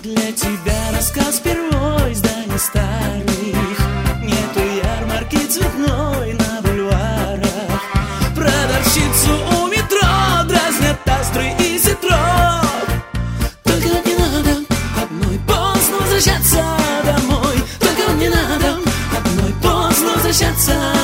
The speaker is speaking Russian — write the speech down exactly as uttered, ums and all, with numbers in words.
для тебя рассказ первой изданий старых. Нету ярмарки цветной на бульварах. Продавщицу у метро дразнят астры и ситрок. Только вот не надо одной поздно возвращаться домой. Только вот не надо одной поздно возвращаться